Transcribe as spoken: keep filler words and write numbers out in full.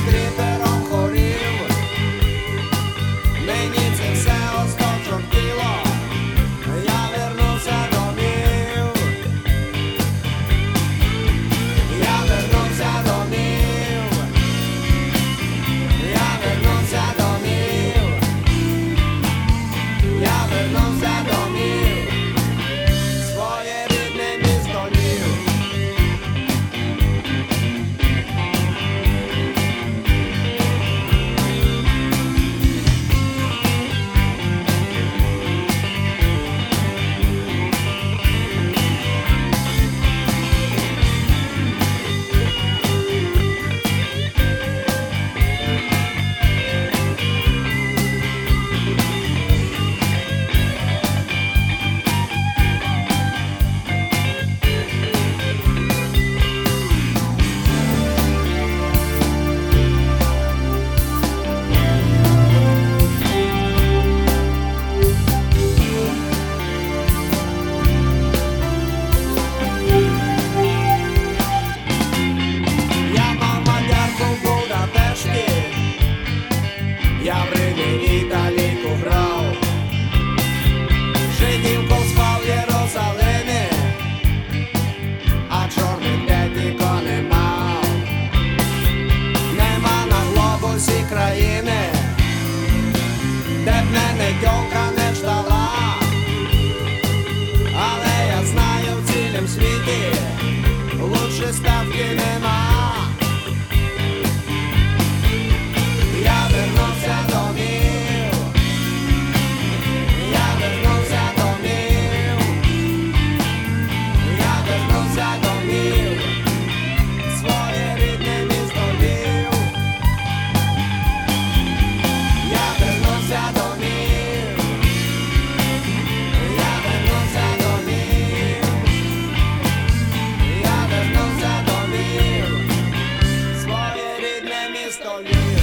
кріпером хорів. Мені це все осточортіло, я вернувся домів. Я вернувся домів. Я вернувся домів. Я вернувся домів. Своє рідне місто Львів. Я в Римі Італійку грав, жидівку спав в Єрусалимі, а чорних дядько не мав. Нема на глобусі країни, де б мене тьолка не ждала. Але я знаю, в цілім світі лучше ставки нема. Я вернувся домів. Я вернувся домів. Я вернувся домів. Своє рідне місто Львів. Я вернувся домів. Я вернувся домів. Я вернувся домів. Своє рідне місто Львів.